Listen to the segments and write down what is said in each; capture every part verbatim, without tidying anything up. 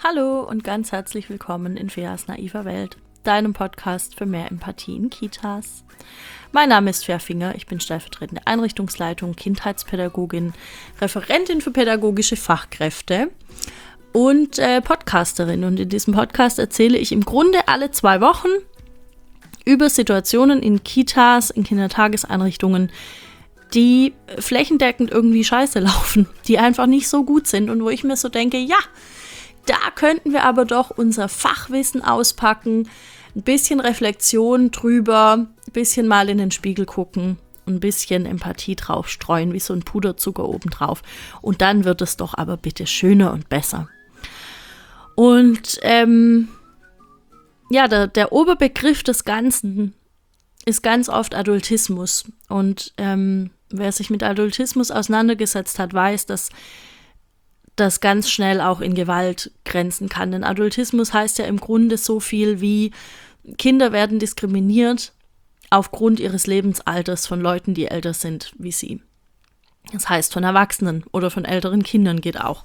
Hallo und ganz herzlich willkommen in Feas naiver Welt, deinem Podcast für mehr Empathie in Kitas. Mein Name ist Fea Finger, ich bin stellvertretende Einrichtungsleitung, Kindheitspädagogin, Referentin für pädagogische Fachkräfte und äh, Podcasterin. Und in diesem Podcast erzähle ich im Grunde alle zwei Wochen über Situationen in Kitas, in Kindertageseinrichtungen, die flächendeckend irgendwie scheiße laufen, die einfach nicht so gut sind und wo ich mir so denke, ja, da könnten wir aber doch unser Fachwissen auspacken, ein bisschen Reflexion drüber, ein bisschen mal in den Spiegel gucken, ein bisschen Empathie drauf streuen, wie so ein Puderzucker obendrauf. Und dann wird es doch aber bitte schöner und besser. Und ähm, ja, der, der Oberbegriff des Ganzen ist ganz oft Adultismus. Und ähm, wer sich mit Adultismus auseinandergesetzt hat, weiß, dass das ganz schnell auch in Gewalt grenzen kann. Denn Adultismus heißt ja im Grunde so viel wie, Kinder werden diskriminiert aufgrund ihres Lebensalters von Leuten, die älter sind wie sie. Das heißt von Erwachsenen oder von älteren Kindern geht auch.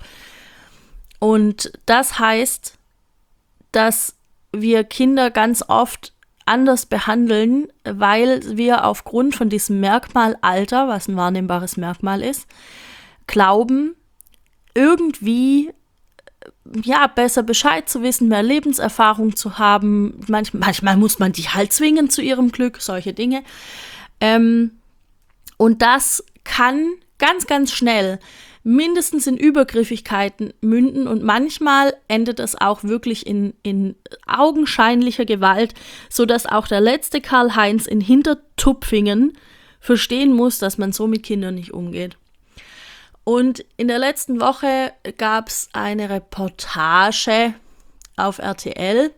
Und das heißt, dass wir Kinder ganz oft anders behandeln, weil wir aufgrund von diesem Merkmal Alter, was ein wahrnehmbares Merkmal ist, glauben, irgendwie ja, besser Bescheid zu wissen, mehr Lebenserfahrung zu haben. Manch, manchmal muss man die halt zwingen zu ihrem Glück, solche Dinge. Ähm, und das kann ganz, ganz schnell mindestens in Übergriffigkeiten münden und manchmal endet es auch wirklich in, in augenscheinlicher Gewalt, sodass auch der letzte Karl-Heinz in Hintertupfingen verstehen muss, dass man so mit Kindern nicht umgeht. Und in der letzten Woche gab es eine Reportage auf R T L.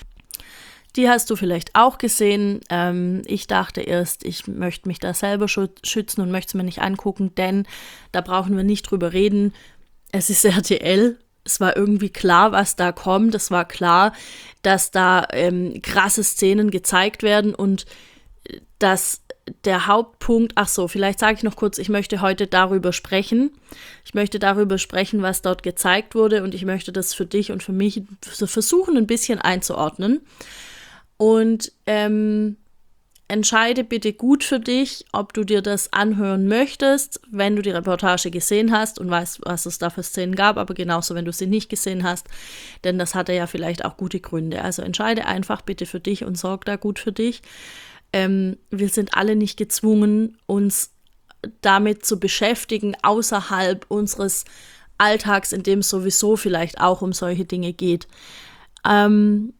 Die hast du vielleicht auch gesehen. Ähm, ich dachte erst, ich möchte mich da selber schützen und möchte es mir nicht angucken, denn da brauchen wir nicht drüber reden. Es ist R T L. Es war irgendwie klar, was da kommt. Es war klar, dass da ähm, krasse Szenen gezeigt werden und dass der Hauptpunkt, ach so, vielleicht sage ich noch kurz, ich möchte heute darüber sprechen. Ich möchte darüber sprechen, was dort gezeigt wurde und ich möchte das für dich und für mich versuchen, ein bisschen einzuordnen. Und ähm, entscheide bitte gut für dich, ob du dir das anhören möchtest, wenn du die Reportage gesehen hast und weißt, was es da für Szenen gab, aber genauso, wenn du sie nicht gesehen hast, denn das hatte ja vielleicht auch gute Gründe. Also entscheide einfach bitte für dich und sorg da gut für dich. Ähm, wir sind alle nicht gezwungen, uns damit zu beschäftigen, außerhalb unseres Alltags, in dem es sowieso vielleicht auch um solche Dinge geht. Ähm,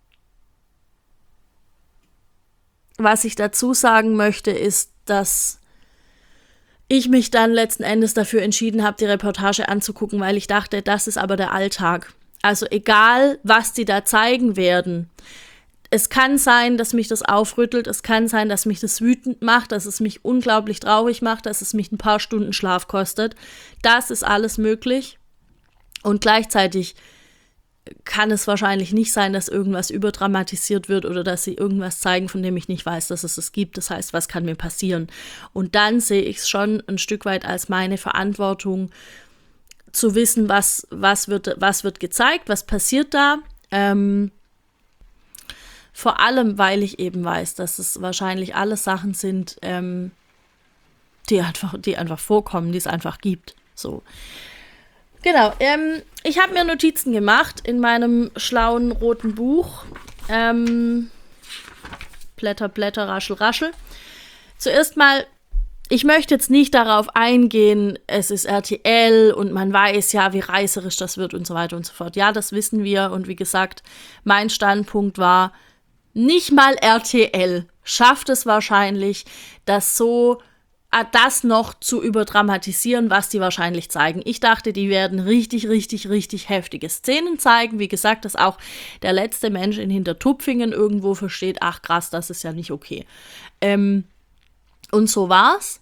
was ich dazu sagen möchte, ist, dass ich mich dann letzten Endes dafür entschieden habe, die Reportage anzugucken, weil ich dachte, das ist aber der Alltag. Also egal, was die da zeigen werden, es kann sein, dass mich das aufrüttelt, es kann sein, dass mich das wütend macht, dass es mich unglaublich traurig macht, dass es mich ein paar Stunden Schlaf kostet. Das ist alles möglich. Und gleichzeitig kann es wahrscheinlich nicht sein, dass irgendwas überdramatisiert wird oder dass sie irgendwas zeigen, von dem ich nicht weiß, dass es es gibt. Das heißt, was kann mir passieren? Und dann sehe ich es schon ein Stück weit als meine Verantwortung, zu wissen, was, was, wird, was wird gezeigt, was passiert da. Ähm, Vor allem, weil ich eben weiß, dass es wahrscheinlich alles Sachen sind, ähm, die einfach, die einfach vorkommen, die es einfach gibt. So. Genau. Ähm, ich habe mir Notizen gemacht in meinem schlauen roten Buch. Ähm, Blätter, Blätter, Raschel, Raschel. Zuerst mal, ich möchte jetzt nicht darauf eingehen, es ist R T L und man weiß ja, wie reißerisch das wird und so weiter und so fort. Ja, das wissen wir. Und wie gesagt, mein Standpunkt war, nicht mal R T L schafft es wahrscheinlich, das so, das noch zu überdramatisieren, was die wahrscheinlich zeigen. Ich dachte, die werden richtig, richtig, richtig heftige Szenen zeigen. Wie gesagt, dass auch der letzte Mensch in Hintertupfingen irgendwo versteht, ach krass, das ist ja nicht okay. Ähm, und so war's.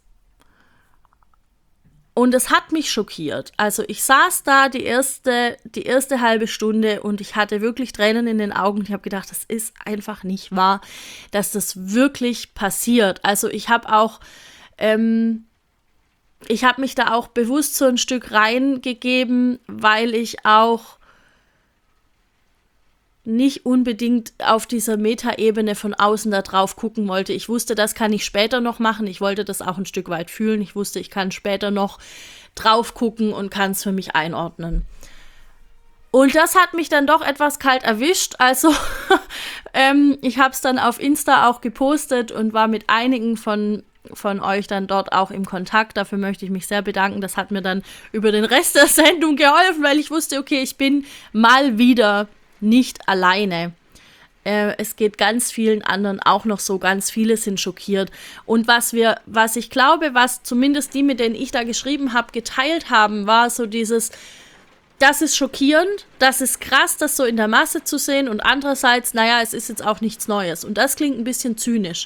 Und es hat mich schockiert. Also ich saß da die erste, die erste halbe Stunde und ich hatte wirklich Tränen in den Augen. Ich habe gedacht, das ist einfach nicht wahr, dass das wirklich passiert. Also ich habe auch, ähm, ich habe mich da auch bewusst so ein Stück reingegeben, weil ich auch nicht unbedingt auf dieser Metaebene von außen da drauf gucken wollte. Ich wusste, das kann ich später noch machen. Ich wollte das auch ein Stück weit fühlen. Ich wusste, ich kann später noch drauf gucken und kann es für mich einordnen. Und das hat mich dann doch etwas kalt erwischt. Also ähm, ich habe es dann auf Insta auch gepostet und war mit einigen von, von euch dann dort auch im Kontakt. Dafür möchte ich mich sehr bedanken. Das hat mir dann über den Rest der Sendung geholfen, weil ich wusste, okay, ich bin mal wieder nicht alleine. Äh, es geht ganz vielen anderen auch noch so, ganz viele sind schockiert. Und was wir, was ich glaube, was zumindest die, mit denen ich da geschrieben habe, geteilt haben, war so dieses, das ist schockierend, das ist krass, das so in der Masse zu sehen und andererseits, naja, es ist jetzt auch nichts Neues. Und das klingt ein bisschen zynisch.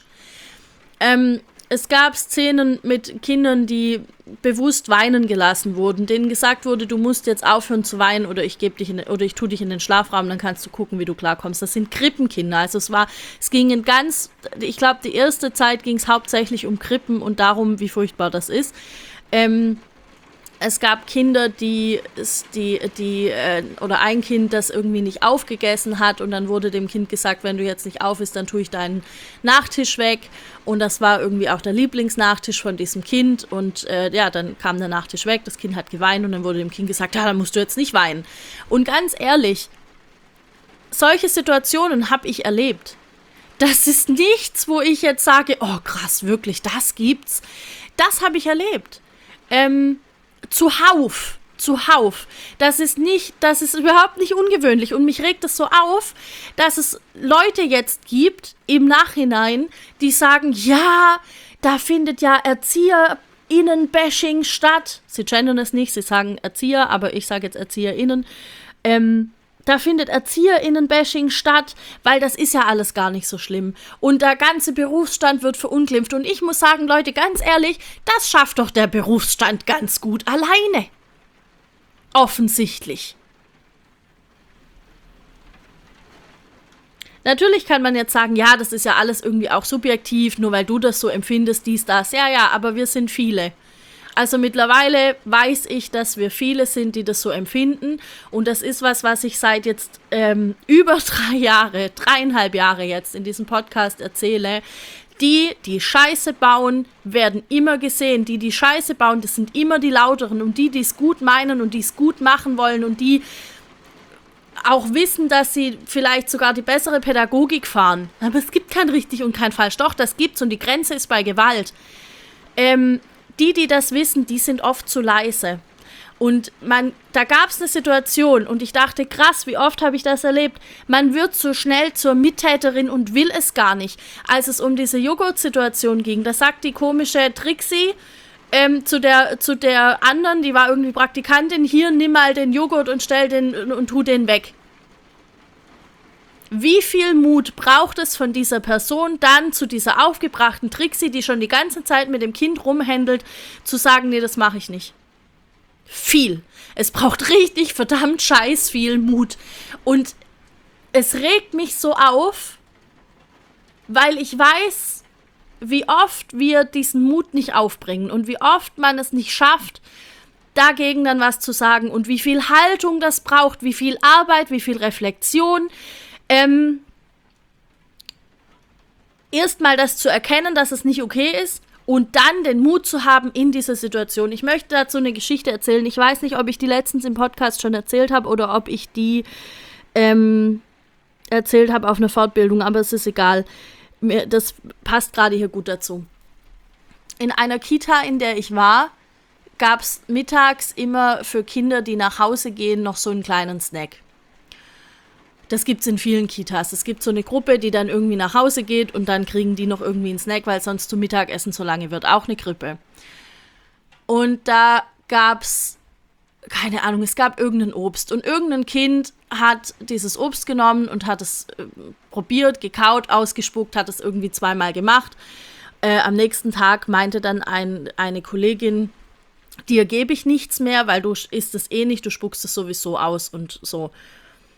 Ähm, Es gab Szenen mit Kindern, die bewusst weinen gelassen wurden, denen gesagt wurde, du musst jetzt aufhören zu weinen oder ich gebe dich in, oder ich tue dich in den Schlafraum, dann kannst du gucken, wie du klarkommst. Das sind Krippenkinder. Also es war, es ging in ganz, ich glaube, die erste Zeit ging es hauptsächlich um Krippen und darum, wie furchtbar das ist. Ähm, Es gab Kinder, die, die, die äh, oder ein Kind, das irgendwie nicht aufgegessen hat und dann wurde dem Kind gesagt, wenn du jetzt nicht auf isst, dann tue ich deinen Nachtisch weg und das war irgendwie auch der Lieblingsnachtisch von diesem Kind und äh, ja, dann kam der Nachtisch weg, das Kind hat geweint und dann wurde dem Kind gesagt, ja, dann musst du jetzt nicht weinen. Und ganz ehrlich, solche Situationen habe ich erlebt. Das ist nichts, wo ich jetzt sage, oh krass, wirklich, das gibt's. Das habe ich erlebt. Ähm, Zuhauf, zuhauf. Das ist nicht, das ist überhaupt nicht ungewöhnlich und mich regt es so auf, dass es Leute jetzt gibt im Nachhinein, die sagen, ja, da findet ja ErzieherInnen-Bashing statt. Sie gendern es nicht, sie sagen Erzieher, aber ich sage jetzt ErzieherInnen. Ähm, Da findet ErzieherInnen-Bashing statt, weil das ist ja alles gar nicht so schlimm. Und der ganze Berufsstand wird verunglimpft. Und ich muss sagen, Leute, ganz ehrlich, das schafft doch der Berufsstand ganz gut alleine. Offensichtlich. Natürlich kann man jetzt sagen, ja, das ist ja alles irgendwie auch subjektiv, nur weil du das so empfindest, dies, das. Ja, ja, aber wir sind viele. Also mittlerweile weiß ich, dass wir viele sind, die das so empfinden. Und das ist was, was ich seit jetzt ähm, über drei Jahre, dreieinhalb Jahre jetzt in diesem Podcast erzähle. Die, die Scheiße bauen, werden immer gesehen. Die, die Scheiße bauen, das sind immer die Lauteren. Und die, die es gut meinen und die es gut machen wollen und die auch wissen, dass sie vielleicht sogar die bessere Pädagogik fahren. Aber es gibt kein richtig und kein falsch. Doch, das gibt's und die Grenze ist bei Gewalt. Ähm... Die, die das wissen, die sind oft zu leise. Und man, da gab es eine Situation und ich dachte, krass, wie oft habe ich das erlebt. Man wird so schnell zur Mittäterin und will es gar nicht. Als es um diese Joghurt-Situation ging, da sagt die komische Trixie ähm, zu der, zu der anderen, die war irgendwie Praktikantin, hier, nimm mal den Joghurt und stell den und, und tu den weg. Wie viel Mut braucht es von dieser Person dann zu dieser aufgebrachten Trixie, die schon die ganze Zeit mit dem Kind rumhändelt, zu sagen, nee, das mache ich nicht. Viel. Es braucht richtig verdammt scheiß viel Mut. Und es regt mich so auf, weil ich weiß, wie oft wir diesen Mut nicht aufbringen und wie oft man es nicht schafft, dagegen dann was zu sagen und wie viel Haltung das braucht, wie viel Arbeit, wie viel Reflexion. Ähm, erstmal das zu erkennen, dass es nicht okay ist und dann den Mut zu haben in dieser Situation. Ich möchte dazu eine Geschichte erzählen. Ich weiß nicht, ob ich die letztens im Podcast schon erzählt habe oder ob ich die ähm, erzählt habe auf einer Fortbildung, aber es ist egal. Mir, das passt gerade hier gut dazu. In einer Kita, in der ich war, gab es mittags immer für Kinder, die nach Hause gehen, noch so einen kleinen Snack. Das gibt es in vielen Kitas. Es gibt so eine Gruppe, die dann irgendwie nach Hause geht und dann kriegen die noch irgendwie einen Snack, weil sonst zum Mittagessen so lange wird. Auch eine Krippe. Und da gab es, keine Ahnung, es gab irgendein Obst. Und irgendein Kind hat dieses Obst genommen und hat es äh, probiert, gekaut, ausgespuckt, hat es irgendwie zweimal gemacht. Äh, am nächsten Tag meinte dann ein, eine Kollegin, dir gebe ich nichts mehr, weil du isst es eh nicht, du spuckst es sowieso aus und so.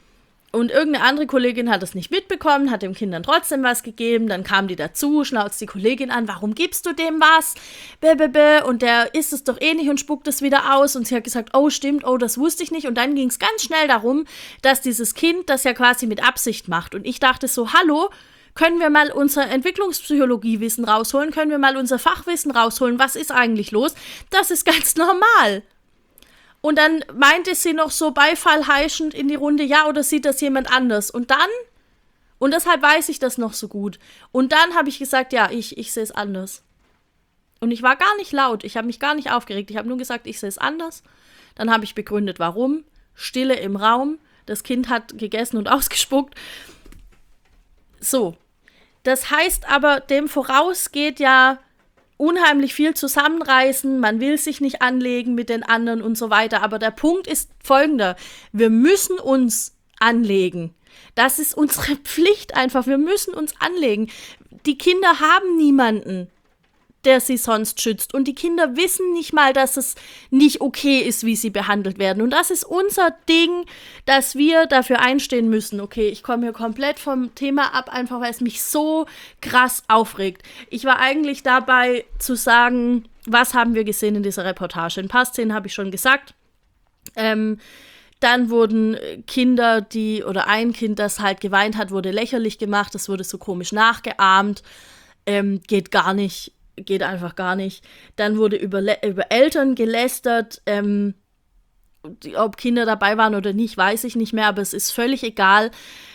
Und irgendeine andere Kollegin hat das nicht mitbekommen, hat dem Kind dann trotzdem was gegeben. Dann kam die dazu, schnauzt die Kollegin an, warum gibst du dem was? Bäh, und der isst es doch eh nicht und spuckt es wieder aus. Und sie hat gesagt, oh stimmt, oh das wusste ich nicht. Und dann ging es ganz schnell darum, dass dieses Kind das ja quasi mit Absicht macht. Und ich dachte so, hallo, können wir mal unser Entwicklungspsychologiewissen rausholen? Können wir mal unser Fachwissen rausholen? Was ist eigentlich los? Das ist ganz normal. Und dann meinte sie noch so beifallheischend in die Runde, ja, oder sieht das jemand anders? Und dann, und deshalb weiß ich das noch so gut, und dann habe ich gesagt, ja, ich, ich sehe es anders. Und ich war gar nicht laut, ich habe mich gar nicht aufgeregt, ich habe nur gesagt, ich sehe es anders. Dann habe ich begründet, warum. Stille im Raum, das Kind hat gegessen und ausgespuckt. So, das heißt aber, dem vorausgeht ja unheimlich viel zusammenreißen, man will sich nicht anlegen mit den anderen und so weiter. Aber der Punkt ist folgender, wir müssen uns anlegen. Das ist unsere Pflicht einfach, wir müssen uns anlegen. Die Kinder haben niemanden, der sie sonst schützt. Und die Kinder wissen nicht mal, dass es nicht okay ist, wie sie behandelt werden. Und das ist unser Ding, dass wir dafür einstehen müssen. Okay, ich komme hier komplett vom Thema ab, einfach weil es mich so krass aufregt. Ich war eigentlich dabei zu sagen, was haben wir gesehen in dieser Reportage? Ein paar Szenen habe ich schon gesagt. Ähm, dann wurden Kinder, die, oder ein Kind, das halt geweint hat, wurde lächerlich gemacht. Das wurde so komisch nachgeahmt. Ähm, geht gar nicht. Geht einfach gar nicht. Dann wurde über, über Eltern gelästert. Ähm, die, ob Kinder dabei waren oder nicht, weiß ich nicht mehr, aber es ist völlig egal.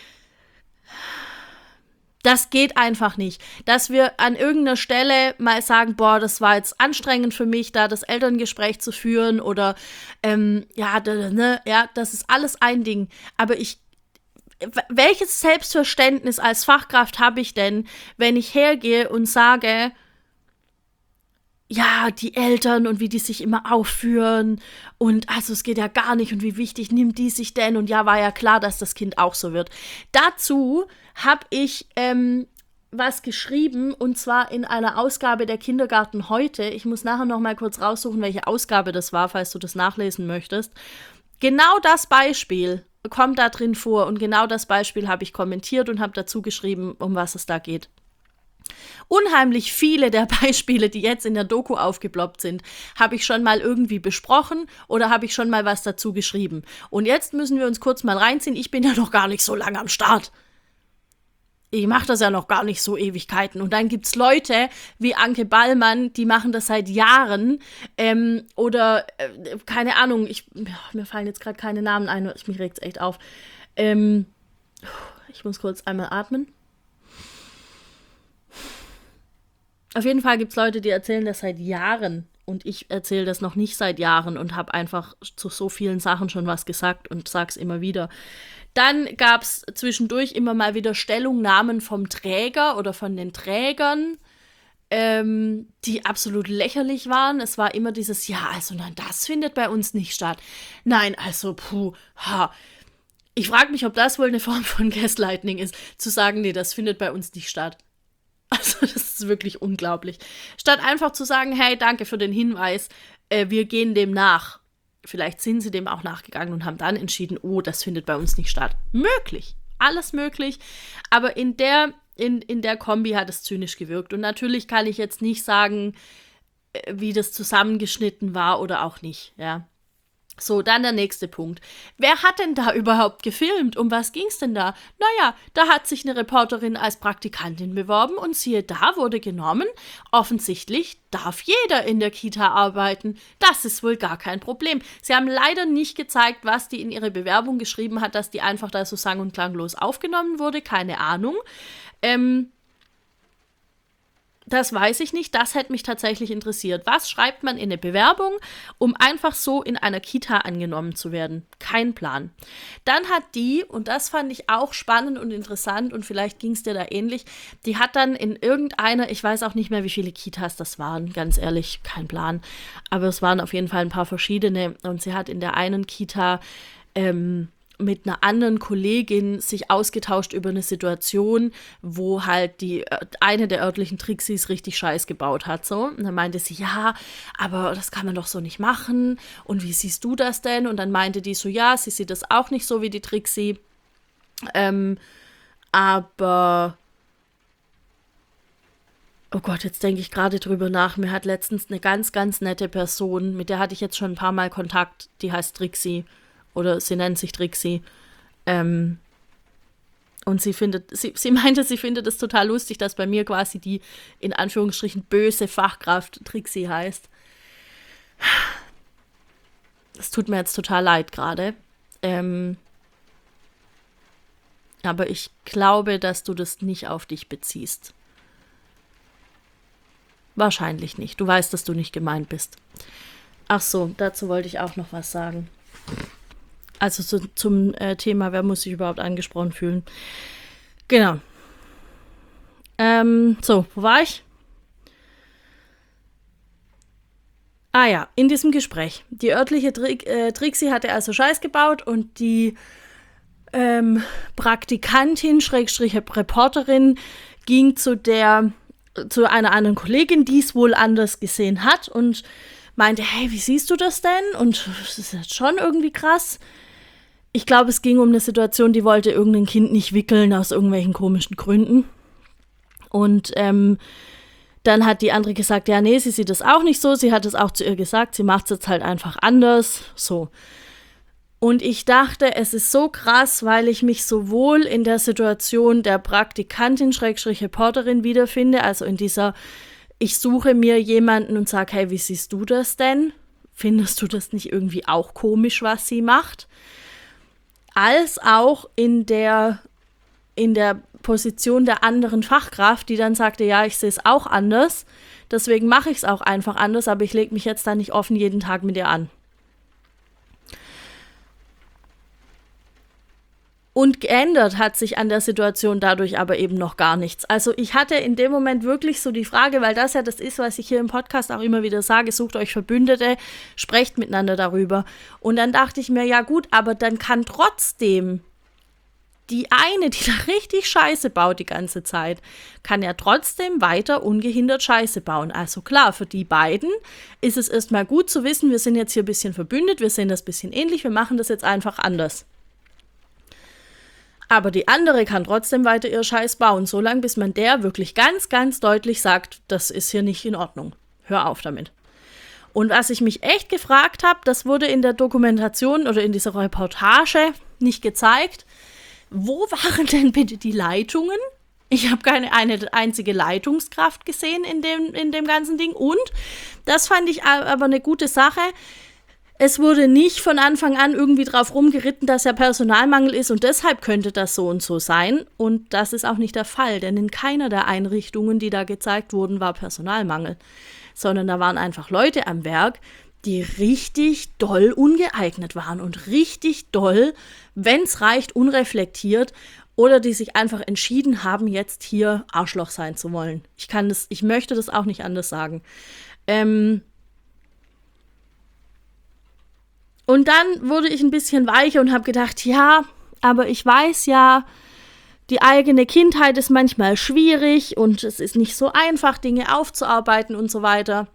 Das geht einfach nicht. Dass wir an irgendeiner Stelle mal sagen, boah, das war jetzt anstrengend für mich, da das Elterngespräch zu führen oder ähm, ja, ne, ja, das ist alles ein Ding. Aber ich welches Selbstverständnis als Fachkraft habe ich denn, wenn ich hergehe und sage, ja, die Eltern und wie die sich immer aufführen und also es geht ja gar nicht und wie wichtig nimmt die sich denn und ja, war ja klar, dass das Kind auch so wird. Dazu habe ich ähm, was geschrieben und zwar in einer Ausgabe der Kindergarten heute. Ich muss nachher noch mal kurz raussuchen, welche Ausgabe das war, falls du das nachlesen möchtest. Genau das Beispiel kommt da drin vor und genau das Beispiel habe ich kommentiert und habe dazu geschrieben, um was es da geht. Unheimlich viele der Beispiele, die jetzt in der Doku aufgeploppt sind, habe ich schon mal irgendwie besprochen oder habe ich schon mal was dazu geschrieben. Und jetzt müssen wir uns kurz mal reinziehen. Ich bin ja noch gar nicht so lange am Start. Ich mache das ja noch gar nicht so Ewigkeiten. Und dann gibt es Leute wie Anke Ballmann, die machen das seit Jahren. Ähm, oder, äh, keine Ahnung, ich, ja, mir fallen jetzt gerade keine Namen ein, mich regt es echt auf. Ähm, ich muss kurz einmal atmen. Auf jeden Fall gibt es Leute, die erzählen das seit Jahren und ich erzähle das noch nicht seit Jahren und habe einfach zu so vielen Sachen schon was gesagt und sag's immer wieder. Dann gab es zwischendurch immer mal wieder Stellungnahmen vom Träger oder von den Trägern, ähm, die absolut lächerlich waren. Es war immer dieses, ja, also nein, das findet bei uns nicht statt. Nein, also, puh, ha. Ich frage mich, ob das wohl eine Form von Gaslighting ist, zu sagen, nee, das findet bei uns nicht statt. Also das ist wirklich unglaublich. Statt einfach zu sagen, hey, danke für den Hinweis, äh, wir gehen dem nach. Vielleicht sind sie dem auch nachgegangen und haben dann entschieden, oh, das findet bei uns nicht statt. Möglich, alles möglich. Aber in der, in, in der Kombi hat es zynisch gewirkt. Und natürlich kann ich jetzt nicht sagen, äh, wie das zusammengeschnitten war oder auch nicht, ja. So, dann der nächste Punkt. Wer hat denn da überhaupt gefilmt? Um was ging's denn da? Naja, da hat sich eine Reporterin als Praktikantin beworben und siehe da, wurde genommen. Offensichtlich darf jeder in der Kita arbeiten. Das ist wohl gar kein Problem. Sie haben leider nicht gezeigt, was die in ihre Bewerbung geschrieben hat, dass die einfach da so sang- und klanglos aufgenommen wurde. Keine Ahnung. Ähm... Das weiß ich nicht, das hätte mich tatsächlich interessiert. Was schreibt man in eine Bewerbung, um einfach so in einer Kita angenommen zu werden? Kein Plan. Dann hat die, und das fand ich auch spannend und interessant und vielleicht ging es dir da ähnlich, die hat dann in irgendeiner, ich weiß auch nicht mehr, wie viele Kitas das waren, ganz ehrlich, kein Plan, aber es waren auf jeden Fall ein paar verschiedene und sie hat in der einen Kita ähm, mit einer anderen Kollegin sich ausgetauscht über eine Situation, wo halt die eine der örtlichen Trixis richtig Scheiß gebaut hat. So. Und dann meinte sie, ja, aber das kann man doch so nicht machen. Und wie siehst du das denn? Und dann meinte die so, ja, sie sieht das auch nicht so wie die Trixie. Ähm, aber, oh Gott, jetzt denke ich gerade drüber nach. Mir hat letztens eine ganz, ganz nette Person, mit der hatte ich jetzt schon ein paar Mal Kontakt, die heißt Trixie oder sie nennt sich Trixie. Ähm, und sie findet, sie, sie meinte, sie findet es total lustig, dass bei mir quasi die in Anführungsstrichen böse Fachkraft Trixie heißt. Es tut mir jetzt total leid gerade. Ähm, aber ich glaube, dass du das nicht auf dich beziehst. Wahrscheinlich nicht. Du weißt, dass du nicht gemeint bist. Ach so, dazu wollte ich auch noch was sagen. Also zu, zum äh, Thema, wer muss sich überhaupt angesprochen fühlen. Genau. Ähm, so, wo war ich? Ah ja, in diesem Gespräch. Die örtliche Tri- äh, Trixie hatte also Scheiß gebaut und die ähm, Praktikantin, Schrägstrich Reporterin, ging zu der, zu einer anderen Kollegin, die es wohl anders gesehen hat und meinte, hey, wie siehst du das denn? Und das ist jetzt schon irgendwie krass. Ich glaube, es ging um eine Situation, die wollte irgendein Kind nicht wickeln aus irgendwelchen komischen Gründen. Und ähm, dann hat die andere gesagt, ja, nee, sie sieht das auch nicht so. Sie hat es auch zu ihr gesagt, sie macht es jetzt halt einfach anders. So. Und ich dachte, es ist so krass, weil ich mich sowohl in der Situation der Praktikantin, Schrägstrich Reporterin wiederfinde, also in dieser, ich suche mir jemanden und sage, hey, wie siehst du das denn? Findest du das nicht irgendwie auch komisch, was sie macht? Als auch in der, in der Position der anderen Fachkraft, die dann sagte, ja, ich sehe es auch anders, deswegen mache ich es auch einfach anders, aber ich lege mich jetzt da nicht offen jeden Tag mit ihr an. Und geändert hat sich an der Situation dadurch aber eben noch gar nichts. Also ich hatte in dem Moment wirklich so die Frage, weil das ja das ist, was ich hier im Podcast auch immer wieder sage, sucht euch Verbündete, sprecht miteinander darüber. Und dann dachte ich mir, ja gut, aber dann kann trotzdem die eine, die da richtig Scheiße baut die ganze Zeit, kann ja trotzdem weiter ungehindert Scheiße bauen. Also klar, für die beiden ist es erstmal gut zu wissen, wir sind jetzt hier ein bisschen verbündet, wir sehen das ein bisschen ähnlich, wir machen das jetzt einfach anders. Aber die andere kann trotzdem weiter ihr Scheiß bauen, solange bis man der wirklich ganz, ganz deutlich sagt, das ist hier nicht in Ordnung. Hör auf damit. Und was ich mich echt gefragt habe, das wurde in der Dokumentation oder in dieser Reportage nicht gezeigt. Wo waren denn bitte die Leitungen? Ich habe keine eine einzige Leitungskraft gesehen in dem, in dem ganzen Ding. Und, das fand ich aber eine gute Sache, es wurde nicht von Anfang an irgendwie drauf rumgeritten, dass ja Personalmangel ist und deshalb könnte das so und so sein. Und das ist auch nicht der Fall, denn in keiner der Einrichtungen, die da gezeigt wurden, war Personalmangel. Sondern da waren einfach Leute am Werk, die richtig doll ungeeignet waren und richtig doll, wenn es reicht, unreflektiert oder die sich einfach entschieden haben, jetzt hier Arschloch sein zu wollen. Ich kann das, ich möchte das auch nicht anders sagen. Ähm, Und dann wurde ich ein bisschen weicher und habe gedacht, ja, aber ich weiß ja, die eigene Kindheit ist manchmal schwierig und es ist nicht so einfach, Dinge aufzuarbeiten und so weiter.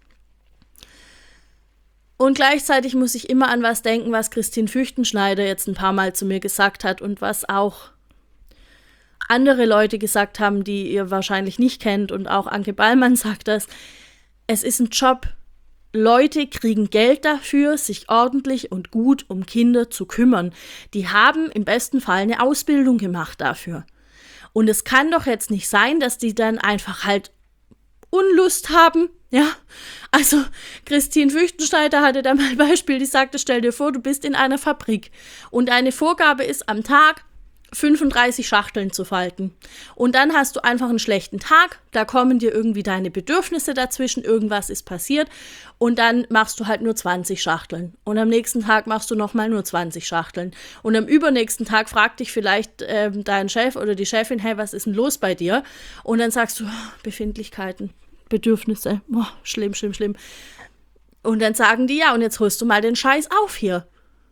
Und gleichzeitig muss ich immer an was denken, was Christine Füchtenschneider jetzt ein paar Mal zu mir gesagt hat und was auch andere Leute gesagt haben, die ihr wahrscheinlich nicht kennt, und auch Anke Ballmann sagt das. Es ist ein Job. Leute kriegen Geld dafür, sich ordentlich und gut um Kinder zu kümmern. Die haben im besten Fall eine Ausbildung gemacht dafür. Und es kann doch jetzt nicht sein, dass die dann einfach halt Unlust haben, ja. Also Christine Füchtenschneider hatte da mal ein Beispiel, die sagte, stell dir vor, du bist in einer Fabrik und deine Vorgabe ist am Tag fünfunddreißig Schachteln zu falten. Und dann hast du einfach einen schlechten Tag, da kommen dir irgendwie deine Bedürfnisse dazwischen, irgendwas ist passiert und dann machst du halt nur zwanzig Schachteln. Und am nächsten Tag machst du nochmal nur zwanzig Schachteln. Und am übernächsten Tag fragt dich vielleicht äh, dein Chef oder die Chefin, hey, was ist denn los bei dir? Und dann sagst du, oh, Befindlichkeiten, Bedürfnisse, oh, schlimm, schlimm, schlimm. Und dann sagen die, ja, und jetzt holst du mal den Scheiß auf hier.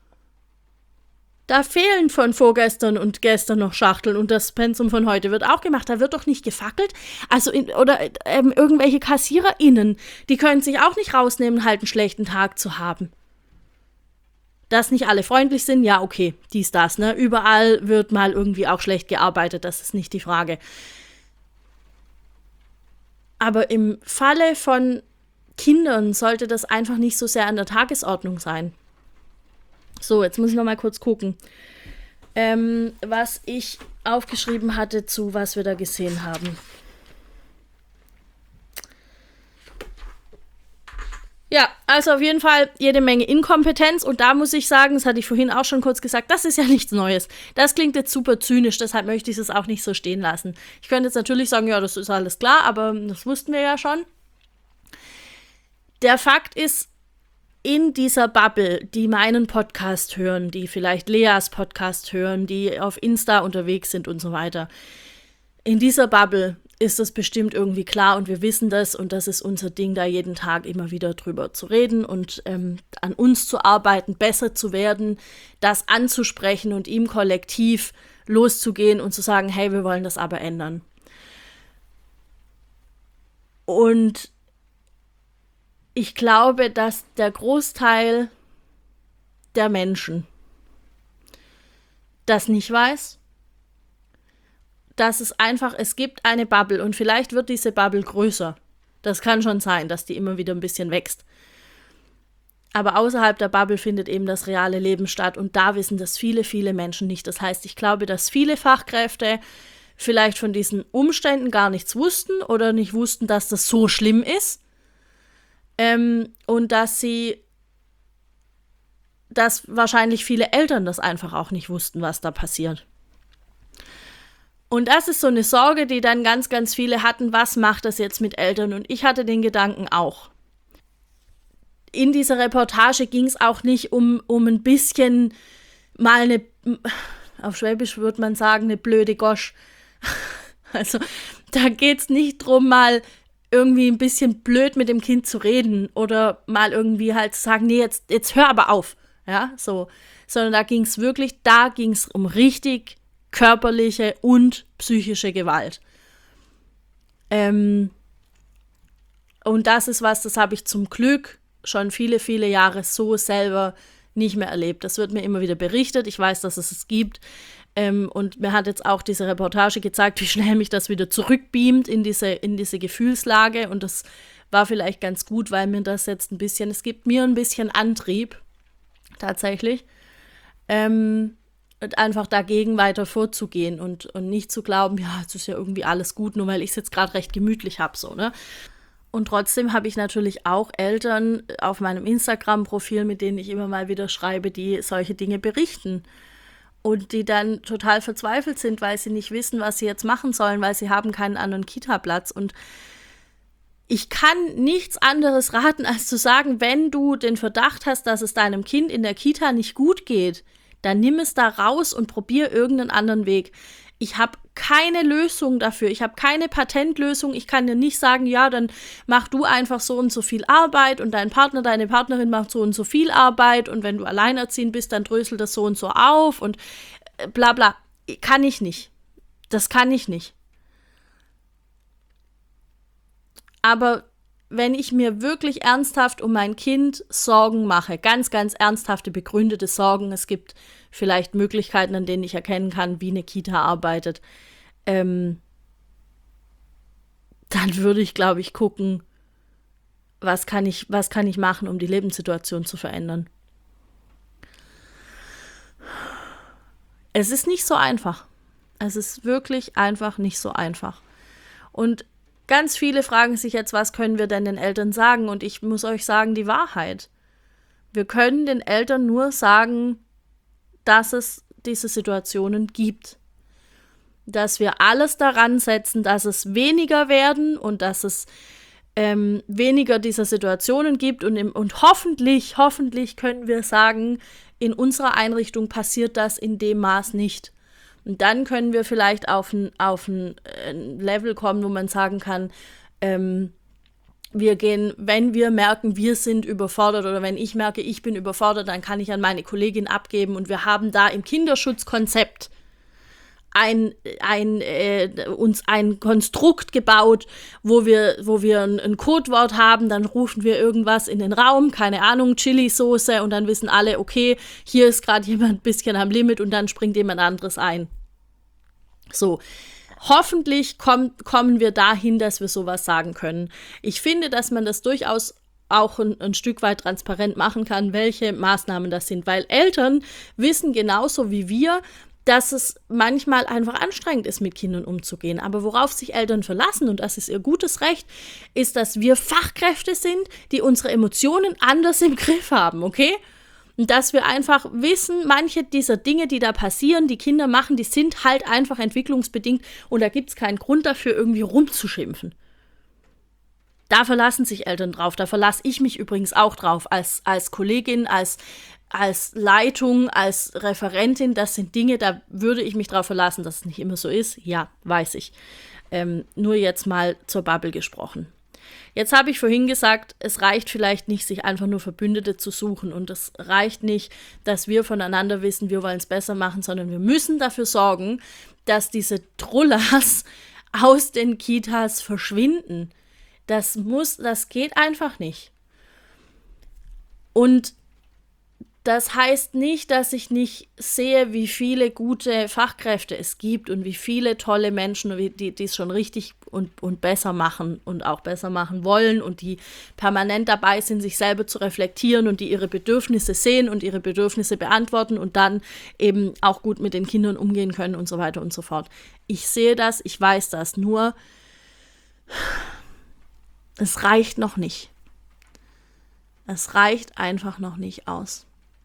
Da fehlen von vorgestern und gestern noch Schachteln und das Pensum von heute wird auch gemacht. Da wird doch nicht gefackelt. Also in, oder ähm, irgendwelche KassiererInnen, die können sich auch nicht rausnehmen, halt einen schlechten Tag zu haben. Dass nicht alle freundlich sind, ja, okay, dies, das, ne? Überall wird mal irgendwie auch schlecht gearbeitet, das ist nicht die Frage. Aber im Falle von Kindern sollte das einfach nicht so sehr an der Tagesordnung sein. So, jetzt muss ich noch mal kurz gucken, ähm, was ich aufgeschrieben hatte zu, was wir da gesehen haben. Ja, also auf jeden Fall jede Menge Inkompetenz und da muss ich sagen, das hatte ich vorhin auch schon kurz gesagt, das ist ja nichts Neues. Das klingt jetzt super zynisch, deshalb möchte ich es auch nicht so stehen lassen. Ich könnte jetzt natürlich sagen, ja, das ist alles klar, aber das wussten wir ja schon. Der Fakt ist, in dieser Bubble, die meinen Podcast hören, die vielleicht Leas Podcast hören, die auf Insta unterwegs sind und so weiter, in dieser Bubble ist das bestimmt irgendwie klar und wir wissen das und das ist unser Ding, da jeden Tag immer wieder drüber zu reden und ähm, an uns zu arbeiten, besser zu werden, das anzusprechen und im Kollektiv loszugehen und zu sagen, hey, wir wollen das aber ändern. Und ich glaube, dass der Großteil der Menschen das nicht weiß, dass es einfach, es gibt eine Bubble und vielleicht wird diese Bubble größer. Das kann schon sein, dass die immer wieder ein bisschen wächst. Aber außerhalb der Bubble findet eben das reale Leben statt und da wissen das viele, viele Menschen nicht. Das heißt, ich glaube, dass viele Fachkräfte vielleicht von diesen Umständen gar nichts wussten oder nicht wussten, dass das so schlimm ist. Ähm, und dass sie, dass wahrscheinlich viele Eltern das einfach auch nicht wussten, was da passiert. Und das ist so eine Sorge, die dann ganz, ganz viele hatten, was macht das jetzt mit Eltern? Und ich hatte den Gedanken auch. In dieser Reportage ging es auch nicht um, um ein bisschen mal eine, auf Schwäbisch würde man sagen, eine blöde Gosch. Also da geht es nicht drum, mal irgendwie ein bisschen blöd mit dem Kind zu reden oder mal irgendwie halt zu sagen, nee, jetzt, jetzt hör aber auf. Ja, so. Sondern da ging es wirklich, da ging es um richtig körperliche und psychische Gewalt. Ähm, und das ist was, das habe ich zum Glück schon viele, viele Jahre so selber nicht mehr erlebt. Das wird mir immer wieder berichtet. Ich weiß, dass es es gibt. Ähm, und mir hat jetzt auch diese Reportage gezeigt, wie schnell mich das wieder zurückbeamt in diese, in diese Gefühlslage. Und das war vielleicht ganz gut, weil mir das jetzt ein bisschen, es gibt mir ein bisschen Antrieb, tatsächlich. Ähm, Und einfach dagegen weiter vorzugehen und, und nicht zu glauben, ja, es ist ja irgendwie alles gut, nur weil ich es jetzt gerade recht gemütlich habe, so, ne? Und trotzdem habe ich natürlich auch Eltern auf meinem Instagram-Profil, mit denen ich immer mal wieder schreibe, die solche Dinge berichten und die dann total verzweifelt sind, weil sie nicht wissen, was sie jetzt machen sollen, weil sie haben keinen anderen Kita-Platz. Und ich kann nichts anderes raten, als zu sagen, wenn du den Verdacht hast, dass es deinem Kind in der Kita nicht gut geht, dann nimm es da raus und probier irgendeinen anderen Weg. Ich habe keine Lösung dafür. Ich habe keine Patentlösung. Ich kann dir nicht sagen, ja, dann mach du einfach so und so viel Arbeit und dein Partner, deine Partnerin macht so und so viel Arbeit und wenn du alleinerziehend bist, dann dröselt das so und so auf und bla bla. Kann ich nicht. Das kann ich nicht. Aber wenn ich mir wirklich ernsthaft um mein Kind Sorgen mache, ganz, ganz ernsthafte, begründete Sorgen, es gibt vielleicht Möglichkeiten, an denen ich erkennen kann, wie eine Kita arbeitet, ähm, dann würde ich, glaube ich, gucken, was kann ich, was kann ich machen, um die Lebenssituation zu verändern. Es ist nicht so einfach. Es ist wirklich einfach nicht so einfach. Und ganz viele fragen sich jetzt, was können wir denn den Eltern sagen? Und ich muss euch sagen, die Wahrheit. Wir können den Eltern nur sagen, dass es diese Situationen gibt. Dass wir alles daran setzen, dass es weniger werden und dass es ähm, weniger dieser Situationen gibt. Und, im, und hoffentlich, hoffentlich können wir sagen, in unserer Einrichtung passiert das in dem Maß nicht. Und dann können wir vielleicht auf ein, auf ein Level kommen, wo man sagen kann, ähm, wir gehen, wenn wir merken, wir sind überfordert oder wenn ich merke, ich bin überfordert, dann kann ich an meine Kollegin abgeben und wir haben da im Kinderschutzkonzept ein, ein, äh, uns ein Konstrukt gebaut, wo wir, wo wir ein, ein Codewort haben, dann rufen wir irgendwas in den Raum, keine Ahnung, Chili-Soße, und dann wissen alle, okay, hier ist gerade jemand ein bisschen am Limit, und dann springt jemand anderes ein. So, hoffentlich kommt, kommen wir dahin, dass wir sowas sagen können. Ich finde, dass man das durchaus auch ein, ein Stück weit transparent machen kann, welche Maßnahmen das sind, weil Eltern wissen genauso wie wir, dass es manchmal einfach anstrengend ist, mit Kindern umzugehen. Aber worauf sich Eltern verlassen, und das ist ihr gutes Recht, ist, dass wir Fachkräfte sind, die unsere Emotionen anders im Griff haben, okay? Und dass wir einfach wissen, manche dieser Dinge, die da passieren, die Kinder machen, die sind halt einfach entwicklungsbedingt, und da gibt es keinen Grund dafür, irgendwie rumzuschimpfen. Da verlassen sich Eltern drauf, da verlasse ich mich übrigens auch drauf, als, als Kollegin, als als Leitung, als Referentin. Das sind Dinge, da würde ich mich drauf verlassen, dass es nicht immer so ist. Ja, weiß ich. Ähm, nur jetzt mal zur Bubble gesprochen. Jetzt habe ich vorhin gesagt, es reicht vielleicht nicht, sich einfach nur Verbündete zu suchen, und es reicht nicht, dass wir voneinander wissen, wir wollen es besser machen, sondern wir müssen dafür sorgen, dass diese Trullas aus den Kitas verschwinden. Das muss, das geht einfach nicht. Und das heißt nicht, dass ich nicht sehe, wie viele gute Fachkräfte es gibt und wie viele tolle Menschen, die es schon richtig und, und besser machen und auch besser machen wollen und die permanent dabei sind, sich selber zu reflektieren und die ihre Bedürfnisse sehen und ihre Bedürfnisse beantworten und dann eben auch gut mit den Kindern umgehen können und so weiter und so fort. Ich sehe das, ich weiß das, nur es reicht noch nicht. Es reicht einfach noch nicht aus.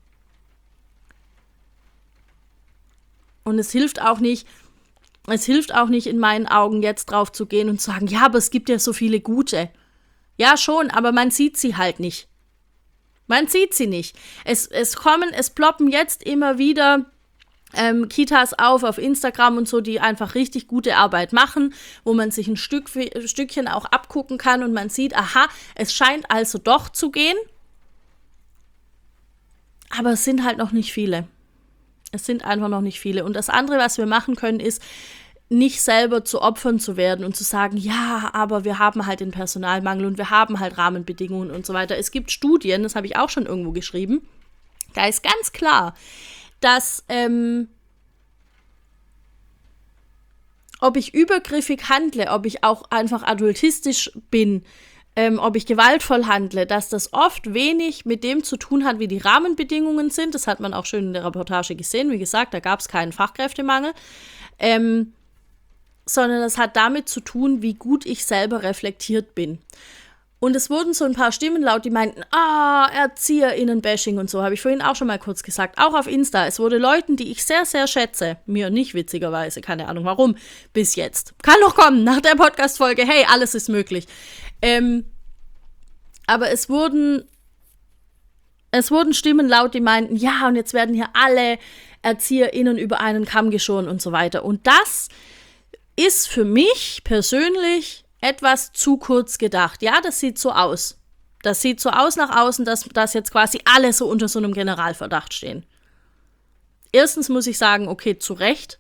Und es hilft auch nicht, es hilft auch nicht in meinen Augen, jetzt drauf zu gehen und zu sagen, ja, aber es gibt ja so viele gute. Ja, schon, aber man sieht sie halt nicht. Man sieht sie nicht. Es, es kommen, es ploppen jetzt immer wieder ähm, Kitas auf, auf Instagram und so, die einfach richtig gute Arbeit machen, wo man sich ein Stück, ein Stückchen auch abgucken kann und man sieht, aha, es scheint also doch zu gehen. Aber es sind halt noch nicht viele. Es sind einfach noch nicht viele. Und das andere, was wir machen können, ist, nicht selber zu Opfern zu werden und zu sagen, ja, aber wir haben halt den Personalmangel und wir haben halt Rahmenbedingungen und so weiter. Es gibt Studien, das habe ich auch schon irgendwo geschrieben, da ist ganz klar, dass ähm, ob ich übergriffig handle, ob ich auch einfach adultistisch bin, Ähm, ob ich gewaltvoll handle, dass das oft wenig mit dem zu tun hat, wie die Rahmenbedingungen sind. Das hat man auch schön in der Reportage gesehen. Wie gesagt, da gab es keinen Fachkräftemangel. Ähm, sondern das hat damit zu tun, wie gut ich selber reflektiert bin. Und es wurden so ein paar Stimmen laut, die meinten, ah, ErzieherInnen-Bashing und so, habe ich vorhin auch schon mal kurz gesagt. Auch auf Insta. Es wurde Leuten, die ich sehr, sehr schätze, mir nicht witzigerweise, keine Ahnung warum, bis jetzt. Kann noch kommen, nach der Podcast-Folge, hey, alles ist möglich. Ähm, aber es wurden, es wurden Stimmen laut, die meinten, ja, und jetzt werden hier alle ErzieherInnen über einen Kamm geschoren und so weiter. Und das ist für mich persönlich etwas zu kurz gedacht. Ja, das sieht so aus. Das sieht so aus nach außen, dass, dass jetzt quasi alle so unter so einem Generalverdacht stehen. Erstens muss ich sagen, okay, zu Recht.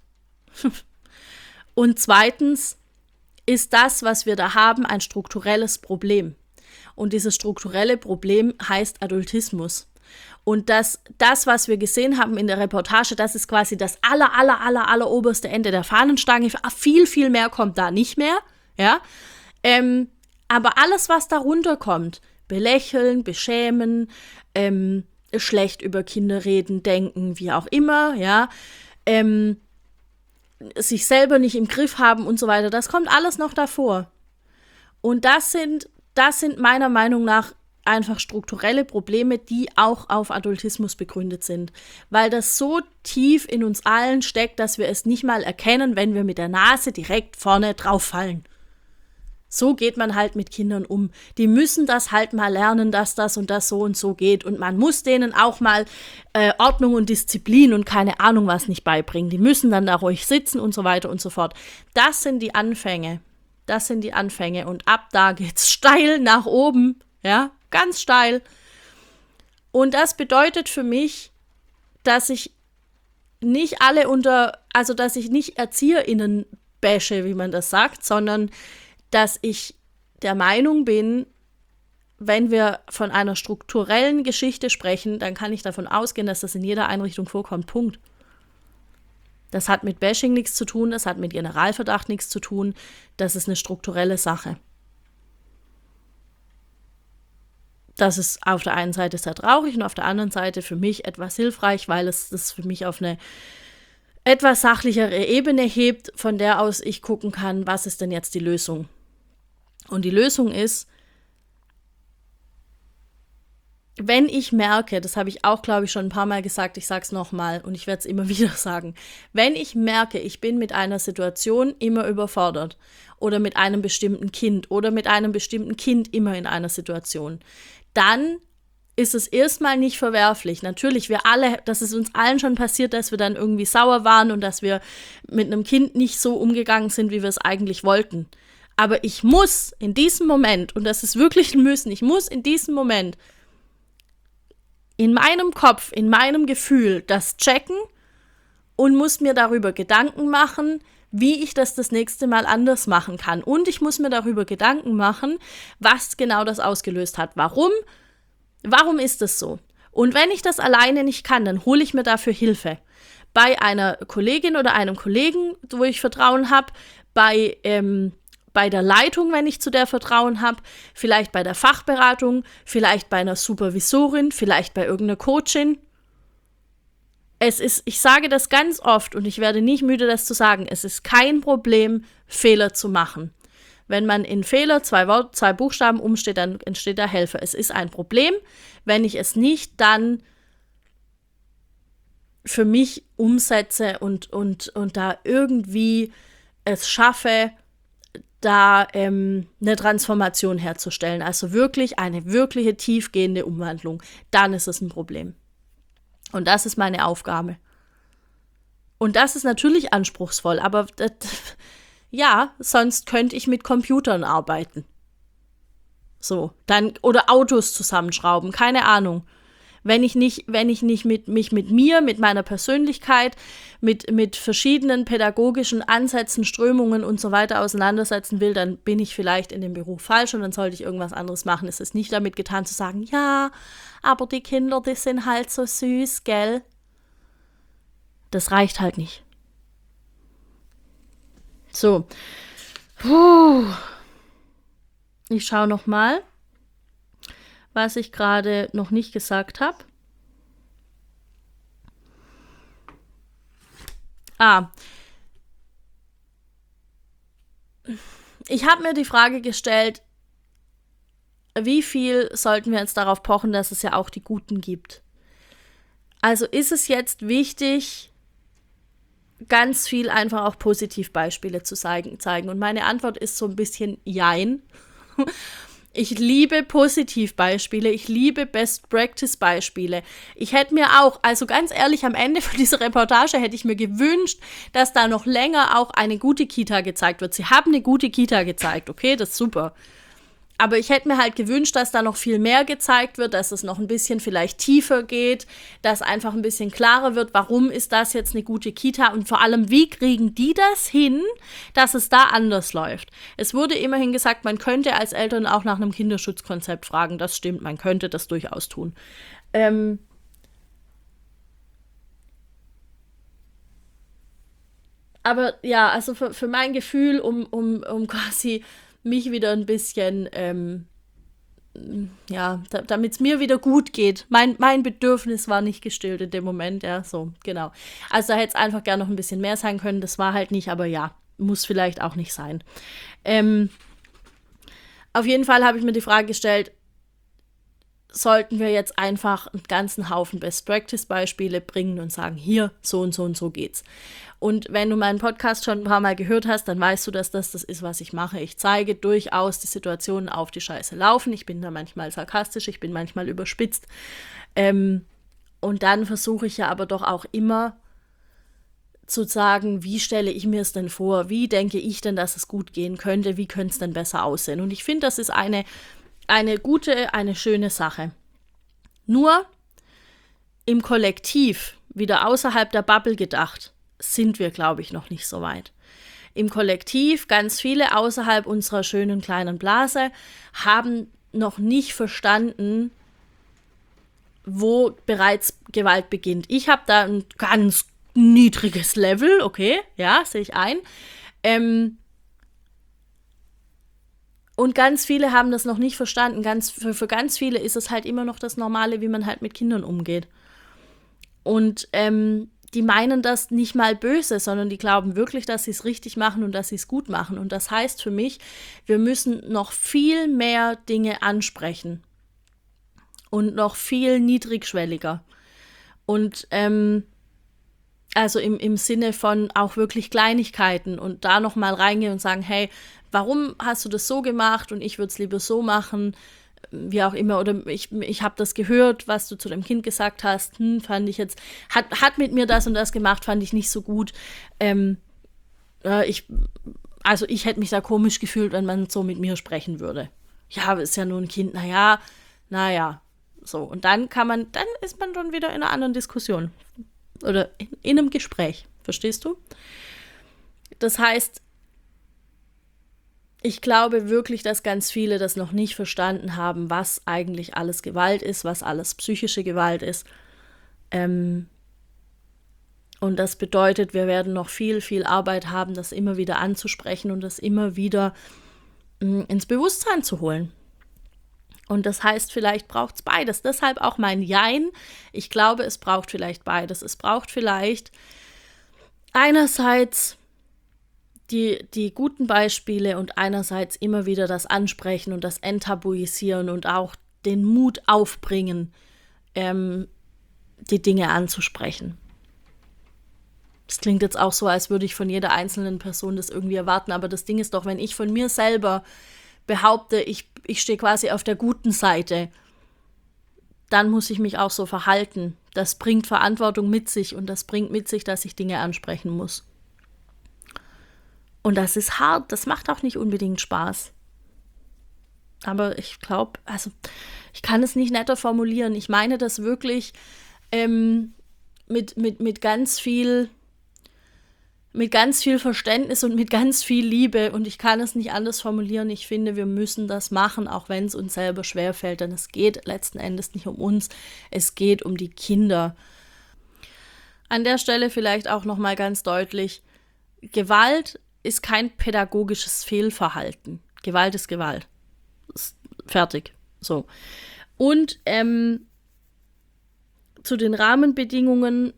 Und zweitens ist das, was wir da haben, ein strukturelles Problem. Und dieses strukturelle Problem heißt Adultismus. Und das, das, was wir gesehen haben in der Reportage, das ist quasi das aller, aller, aller, aller oberste Ende der Fahnenstange. Viel, viel mehr kommt da nicht mehr. Ja? Ähm, aber alles, was darunter kommt, belächeln, beschämen, ähm, schlecht über Kinder reden, denken, wie auch immer, ja, ähm, sich selber nicht im Griff haben und so weiter, das kommt alles noch davor. Und das sind, das sind meiner Meinung nach einfach strukturelle Probleme, die auch auf Adultismus begründet sind. Weil das so tief in uns allen steckt, dass wir es nicht mal erkennen, wenn wir mit der Nase direkt vorne drauf fallen. So geht man halt mit Kindern um. Die müssen das halt mal lernen, dass das und das so und so geht. Und man muss denen auch mal äh, Ordnung und Disziplin und keine Ahnung was nicht beibringen. Die müssen dann da ruhig sitzen und so weiter und so fort. Das sind die Anfänge. Das sind die Anfänge. Und ab da geht's steil nach oben. Ja, ganz steil. Und das bedeutet für mich, dass ich nicht alle unter, also dass ich nicht ErzieherInnen bashe, wie man das sagt, sondern dass ich der Meinung bin, wenn wir von einer strukturellen Geschichte sprechen, dann kann ich davon ausgehen, dass das in jeder Einrichtung vorkommt. Punkt. Das hat mit Bashing nichts zu tun, das hat mit Generalverdacht nichts zu tun. Das ist eine strukturelle Sache. Das ist auf der einen Seite sehr traurig und auf der anderen Seite für mich etwas hilfreich, weil es das für mich auf eine etwas sachlichere Ebene hebt, von der aus ich gucken kann, was ist denn jetzt die Lösung. Und die Lösung ist, wenn ich merke, das habe ich auch, glaube ich, schon ein paar Mal gesagt, ich sage es nochmal und ich werde es immer wieder sagen, wenn ich merke, ich bin mit einer Situation immer überfordert oder mit einem bestimmten Kind oder mit einem bestimmten Kind immer in einer Situation, dann ist es erstmal nicht verwerflich. Natürlich, wir alle, das ist uns allen schon passiert, dass wir dann irgendwie sauer waren und dass wir mit einem Kind nicht so umgegangen sind, wie wir es eigentlich wollten. Aber ich muss in diesem Moment, und das ist wirklich ein Müssen, ich muss in diesem Moment in meinem Kopf, in meinem Gefühl das checken und muss mir darüber Gedanken machen, wie ich das das nächste Mal anders machen kann. Und ich muss mir darüber Gedanken machen, was genau das ausgelöst hat. Warum? Warum ist das so? Und wenn ich das alleine nicht kann, dann hole ich mir dafür Hilfe. Bei einer Kollegin oder einem Kollegen, wo ich Vertrauen habe, bei ähm, bei der Leitung, wenn ich zu der Vertrauen habe, vielleicht bei der Fachberatung, vielleicht bei einer Supervisorin, vielleicht bei irgendeiner Coachin. Es ist, ich sage das ganz oft und ich werde nicht müde, das zu sagen, es ist kein Problem, Fehler zu machen. Wenn man in Fehler zwei, Wort, zwei Buchstaben umsteht, dann entsteht da Helfer. Es ist ein Problem, wenn ich es nicht dann für mich umsetze und, und, und da irgendwie es schaffe, da ähm, eine Transformation herzustellen, also wirklich eine wirkliche tiefgehende Umwandlung, dann ist es ein Problem. Und das ist meine Aufgabe. Und das ist natürlich anspruchsvoll, aber das, ja, sonst könnte ich mit Computern arbeiten. So, dann, oder Autos zusammenschrauben, keine Ahnung. Wenn ich nicht, wenn ich nicht mit, mich mit mir, mit meiner Persönlichkeit, mit, mit verschiedenen pädagogischen Ansätzen, Strömungen und so weiter auseinandersetzen will, dann bin ich vielleicht in dem Beruf falsch und dann sollte ich irgendwas anderes machen. Es ist nicht damit getan zu sagen, ja, aber die Kinder, die sind halt so süß, gell? Das reicht halt nicht. So. Puh. Ich schaue noch mal, was ich gerade noch nicht gesagt habe. Ah. Ich habe mir die Frage gestellt, wie viel sollten wir jetzt darauf pochen, dass es ja auch die Guten gibt? Also ist es jetzt wichtig, ganz viel einfach auch Positivbeispiele zu zeigen? Und meine Antwort ist so ein bisschen Jein. Ich liebe Positivbeispiele, ich liebe Best-Practice-Beispiele. Ich hätte mir auch, also ganz ehrlich, am Ende von dieser Reportage hätte ich mir gewünscht, dass da noch länger auch eine gute Kita gezeigt wird. Sie haben eine gute Kita gezeigt, okay, das ist super. Aber ich hätte mir halt gewünscht, dass da noch viel mehr gezeigt wird, dass es noch ein bisschen vielleicht tiefer geht, dass einfach ein bisschen klarer wird, warum ist das jetzt eine gute Kita und vor allem, wie kriegen die das hin, dass es da anders läuft. Es wurde immerhin gesagt, man könnte als Eltern auch nach einem Kinderschutzkonzept fragen. Das stimmt, man könnte das durchaus tun. Ähm Aber ja, also für, für mein Gefühl, um, um, um quasi mich wieder ein bisschen, ähm, ja, da, damit es mir wieder gut geht. Mein, mein Bedürfnis war nicht gestillt in dem Moment, ja, so, genau. Also da hätte es einfach gerne noch ein bisschen mehr sein können, das war halt nicht, aber ja, muss vielleicht auch nicht sein. Ähm, auf jeden Fall habe ich mir die Frage gestellt, sollten wir jetzt einfach einen ganzen Haufen Best-Practice-Beispiele bringen und sagen, hier, so und so und so geht's. Und wenn du meinen Podcast schon ein paar Mal gehört hast, dann weißt du, dass das das ist, was ich mache. Ich zeige durchaus die Situationen auf, die scheiße laufen. Ich bin da manchmal sarkastisch, ich bin manchmal überspitzt. Ähm, und dann versuche ich ja aber doch auch immer zu sagen, wie stelle ich mir es denn vor? Wie denke ich denn, dass es gut gehen könnte? Wie könnte es denn besser aussehen? Und ich finde, das ist eine Eine gute, eine schöne Sache. Nur im Kollektiv, wieder außerhalb der Bubble gedacht, sind wir, glaube ich, noch nicht so weit. Im Kollektiv, ganz viele außerhalb unserer schönen kleinen Blase, haben noch nicht verstanden, wo bereits Gewalt beginnt. Ich habe da ein ganz niedriges Level, okay, ja, sehe ich ein. Ähm, und ganz viele haben das noch nicht verstanden. Ganz, für, für ganz viele ist es halt immer noch das Normale, wie man halt mit Kindern umgeht. Und ähm, die meinen das nicht mal böse, sondern die glauben wirklich, dass sie es richtig machen und dass sie es gut machen. Und das heißt für mich, wir müssen noch viel mehr Dinge ansprechen. Und noch viel niedrigschwelliger. Und ähm, also im, im Sinne von auch wirklich Kleinigkeiten und da nochmal reingehen und sagen, hey, warum hast du das so gemacht und ich würde es lieber so machen, wie auch immer. Oder ich, ich habe das gehört, was du zu dem Kind gesagt hast, hm, fand ich jetzt, hat, hat mit mir das und das gemacht, fand ich nicht so gut. Ähm, äh, ich, also ich hätte mich da komisch gefühlt, wenn man so mit mir sprechen würde. Ja, aber ist ja nur ein Kind, naja, naja. So, und dann kann man, dann ist man schon wieder in einer anderen Diskussion. Oder in, in einem Gespräch. Verstehst du? Das heißt, ich glaube wirklich, dass ganz viele das noch nicht verstanden haben, was eigentlich alles Gewalt ist, was alles psychische Gewalt ist. Ähm, und das bedeutet, wir werden noch viel, viel Arbeit haben, das immer wieder anzusprechen und das immer wieder mh, ins Bewusstsein zu holen. Und das heißt, vielleicht braucht es beides. Deshalb auch mein Jein. Ich glaube, es braucht vielleicht beides. Es braucht vielleicht einerseits die, die guten Beispiele und einerseits immer wieder das Ansprechen und das Enttabuisieren und auch den Mut aufbringen, ähm, die Dinge anzusprechen. Das klingt jetzt auch so, als würde ich von jeder einzelnen Person das irgendwie erwarten, aber das Ding ist doch, wenn ich von mir selber behaupte, ich, ich stehe quasi auf der guten Seite, dann muss ich mich auch so verhalten. Das bringt Verantwortung mit sich und das bringt mit sich, dass ich Dinge ansprechen muss. Und das ist hart, das macht auch nicht unbedingt Spaß. Aber ich glaube, also ich kann es nicht netter formulieren. Ich meine das wirklich ähm, mit, mit, mit ganz viel mit ganz viel Verständnis und mit ganz viel Liebe und ich kann es nicht anders formulieren. Ich finde, wir müssen das machen, auch wenn es uns selber schwerfällt, denn es geht letzten Endes nicht um uns, es geht um die Kinder. An der Stelle vielleicht auch nochmal ganz deutlich, Gewalt ist kein pädagogisches Fehlverhalten. Gewalt ist Gewalt. Ist fertig. So. Und ähm, zu den Rahmenbedingungen.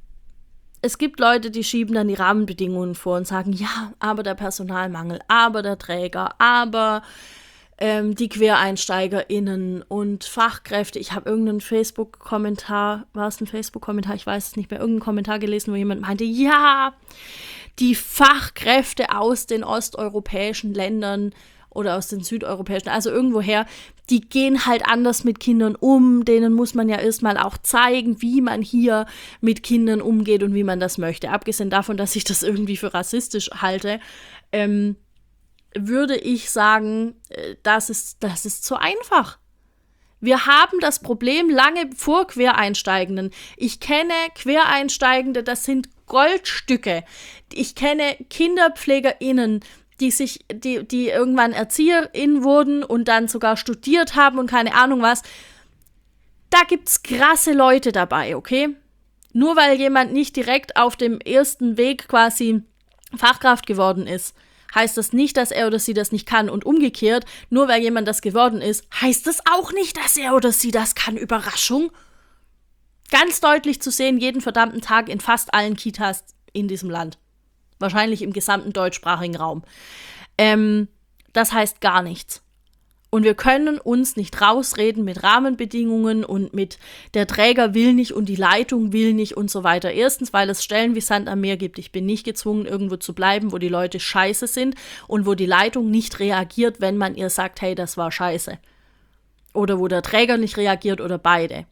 Es gibt Leute, die schieben dann die Rahmenbedingungen vor und sagen, ja, aber der Personalmangel, aber der Träger, aber ähm, die QuereinsteigerInnen und Fachkräfte. Ich habe irgendeinen Facebook-Kommentar, war es ein Facebook-Kommentar, ich weiß es nicht mehr, irgendeinen Kommentar gelesen, wo jemand meinte, ja, die Fachkräfte aus den osteuropäischen Ländern oder aus den südeuropäischen, also irgendwoher, die gehen halt anders mit Kindern um, denen muss man ja erstmal auch zeigen, wie man hier mit Kindern umgeht und wie man das möchte. Abgesehen davon, dass ich das irgendwie für rassistisch halte, ähm, würde ich sagen, das ist, das ist zu einfach. Wir haben das Problem lange vor Quereinsteigenden. Ich kenne Quereinsteigende, das sind Goldstücke. Ich kenne KinderpflegerInnen, die sich, die, die irgendwann ErzieherInnen wurden und dann sogar studiert haben und keine Ahnung was. Da gibt's krasse Leute dabei, okay? Nur weil jemand nicht direkt auf dem ersten Weg quasi Fachkraft geworden ist, heißt das nicht, dass er oder sie das nicht kann. Und umgekehrt, nur weil jemand das geworden ist, heißt das auch nicht, dass er oder sie das kann. Überraschung. Ganz deutlich zu sehen, jeden verdammten Tag in fast allen Kitas in diesem Land. Wahrscheinlich im gesamten deutschsprachigen Raum. Ähm, das heißt gar nichts. Und wir können uns nicht rausreden mit Rahmenbedingungen und mit der Träger will nicht und die Leitung will nicht und so weiter. Erstens, weil es Stellen wie Sand am Meer gibt. Ich bin nicht gezwungen, irgendwo zu bleiben, wo die Leute scheiße sind und wo die Leitung nicht reagiert, wenn man ihr sagt, hey, das war scheiße. Oder wo der Träger nicht reagiert oder beide.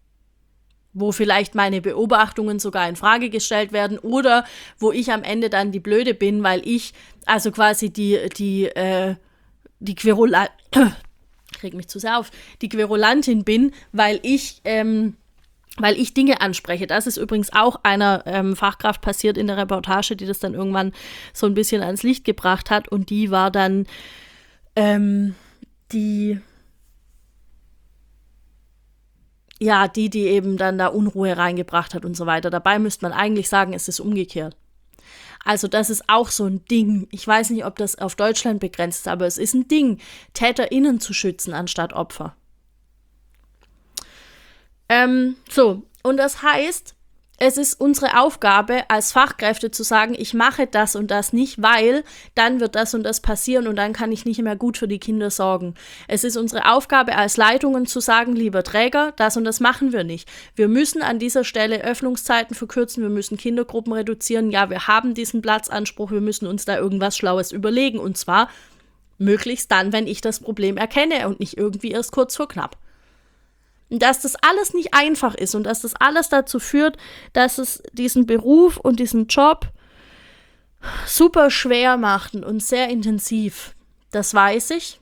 Wo vielleicht meine Beobachtungen sogar in Frage gestellt werden oder wo ich am Ende dann die Blöde bin, weil ich also quasi die, die, äh, die Querulantin, ich reg mich zu sehr auf, die Querulantin bin, weil ich ähm, weil ich Dinge anspreche. Das ist übrigens auch einer ähm, Fachkraft passiert in der Reportage, die das dann irgendwann so ein bisschen ans Licht gebracht hat. Und die war dann ähm, die, ja, die, die eben dann da Unruhe reingebracht hat und so weiter. Dabei müsste man eigentlich sagen, es ist umgekehrt. Also das ist auch so ein Ding. Ich weiß nicht, ob das auf Deutschland begrenzt ist, aber es ist ein Ding, TäterInnen zu schützen anstatt Opfer. Ähm, so, und das heißt, es ist unsere Aufgabe als Fachkräfte zu sagen, ich mache das und das nicht, weil dann wird das und das passieren und dann kann ich nicht mehr gut für die Kinder sorgen. Es ist unsere Aufgabe als Leitungen zu sagen, lieber Träger, das und das machen wir nicht. Wir müssen an dieser Stelle Öffnungszeiten verkürzen, wir müssen Kindergruppen reduzieren. Ja, wir haben diesen Platzanspruch, wir müssen uns da irgendwas Schlaues überlegen und zwar möglichst dann, wenn ich das Problem erkenne und nicht irgendwie erst kurz vor knapp. Dass das alles nicht einfach ist und dass das alles dazu führt, dass es diesen Beruf und diesen Job super schwer macht und sehr intensiv. Das weiß ich.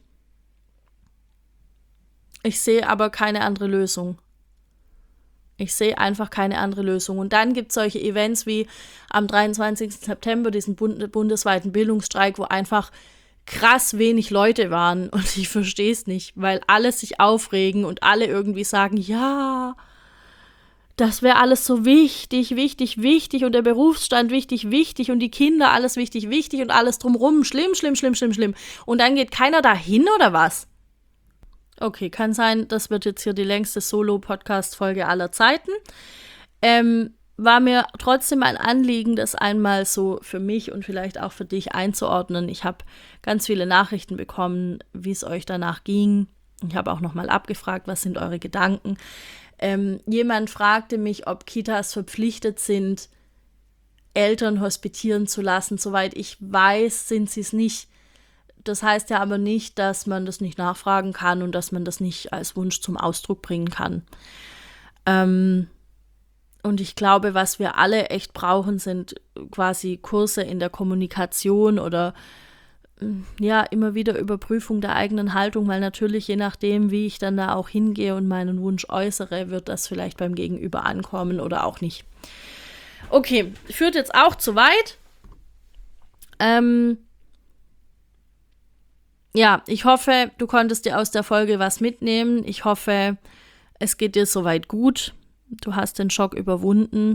Ich sehe aber keine andere Lösung. Ich sehe einfach keine andere Lösung. Und dann gibt es solche Events wie am dreiundzwanzigsten September, diesen bund- bundesweiten Bildungsstreik, wo einfach krass wenig Leute waren und ich verstehe es nicht, weil alle sich aufregen und alle irgendwie sagen, ja, das wäre alles so wichtig, wichtig, wichtig und der Berufsstand wichtig, wichtig und die Kinder alles wichtig, wichtig und alles drumrum, schlimm, schlimm, schlimm, schlimm, schlimm. Und dann geht keiner dahin oder was? Okay, kann sein, das wird jetzt hier die längste Solo-Podcast-Folge aller Zeiten. Ähm, war mir trotzdem ein Anliegen, das einmal so für mich und vielleicht auch für dich einzuordnen. Ich habe ganz viele Nachrichten bekommen, wie es euch danach ging. Ich habe auch nochmal abgefragt, was sind eure Gedanken. Ähm, jemand fragte mich, ob Kitas verpflichtet sind, Eltern hospitieren zu lassen. Soweit ich weiß, sind sie es nicht. Das heißt ja aber nicht, dass man das nicht nachfragen kann und dass man das nicht als Wunsch zum Ausdruck bringen kann. Ähm, Und ich glaube, was wir alle echt brauchen, sind quasi Kurse in der Kommunikation oder ja, immer wieder Überprüfung der eigenen Haltung, weil natürlich je nachdem, wie ich dann da auch hingehe und meinen Wunsch äußere, wird das vielleicht beim Gegenüber ankommen oder auch nicht. Okay, führt jetzt auch zu weit. Ähm, ja, ich hoffe, du konntest dir aus der Folge was mitnehmen. Ich hoffe, es geht dir soweit gut. Du hast den Schock überwunden.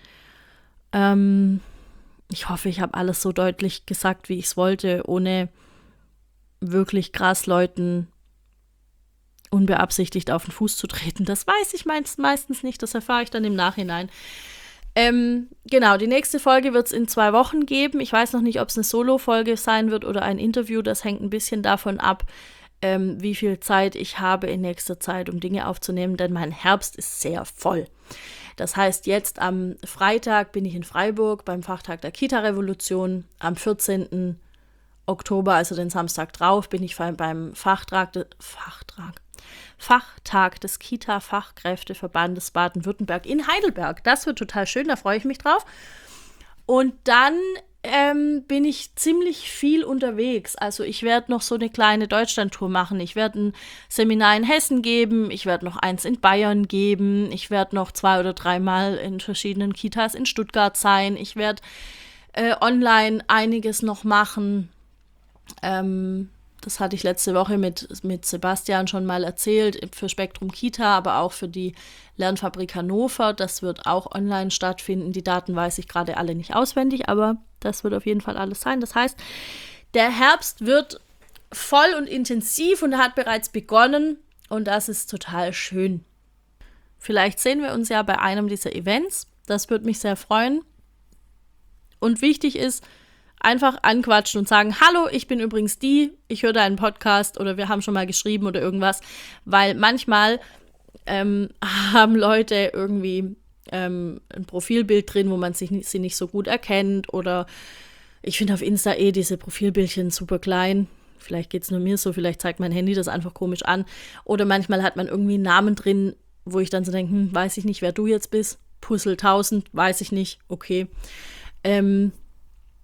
Ähm, ich hoffe, ich habe alles so deutlich gesagt, wie ich es wollte, ohne wirklich krass Leuten unbeabsichtigt auf den Fuß zu treten. Das weiß ich meist, meistens nicht, das erfahre ich dann im Nachhinein. Ähm, genau, die nächste Folge wird es in zwei Wochen geben. Ich weiß noch nicht, ob es eine Solo-Folge sein wird oder ein Interview. Das hängt ein bisschen davon ab, Ähm, wie viel Zeit ich habe in nächster Zeit, um Dinge aufzunehmen, denn mein Herbst ist sehr voll. Das heißt, jetzt am Freitag bin ich in Freiburg beim Fachtag der Kita-Revolution. Am vierzehnten Oktober, also den Samstag drauf, bin ich beim Fachtrag, de, Fachtrag, Fachtag des Kita-Fachkräfteverbandes Baden-Württemberg in Heidelberg. Das wird total schön, da freue ich mich drauf. Und dann Ähm, bin ich ziemlich viel unterwegs. Also ich werde noch so eine kleine Deutschlandtour machen. Ich werde ein Seminar in Hessen geben, ich werde noch eins in Bayern geben, ich werde noch zwei oder dreimal in verschiedenen Kitas in Stuttgart sein. Ich werde äh, online einiges noch machen. Ähm, das hatte ich letzte Woche mit, mit Sebastian schon mal erzählt, für Spektrum Kita, aber auch für die Lernfabrik Hannover. Das wird auch online stattfinden. Die Daten weiß ich gerade alle nicht auswendig, aber das wird auf jeden Fall alles sein. Das heißt, der Herbst wird voll und intensiv und hat bereits begonnen und das ist total schön. Vielleicht sehen wir uns ja bei einem dieser Events. Das würde mich sehr freuen. Und wichtig ist, einfach anquatschen und sagen, hallo, ich bin übrigens die, ich höre deinen Podcast oder wir haben schon mal geschrieben oder irgendwas, weil manchmal ähm, haben Leute irgendwie ähm, ein Profilbild drin, wo man sich nicht, sie nicht so gut erkennt oder ich finde auf Insta eh diese Profilbildchen super klein. Vielleicht geht es nur mir so, vielleicht zeigt mein Handy das einfach komisch an. Oder manchmal hat man irgendwie einen Namen drin, wo ich dann so denke, hm, weiß ich nicht, wer du jetzt bist. Puzzle tausend, weiß ich nicht, okay. Ähm,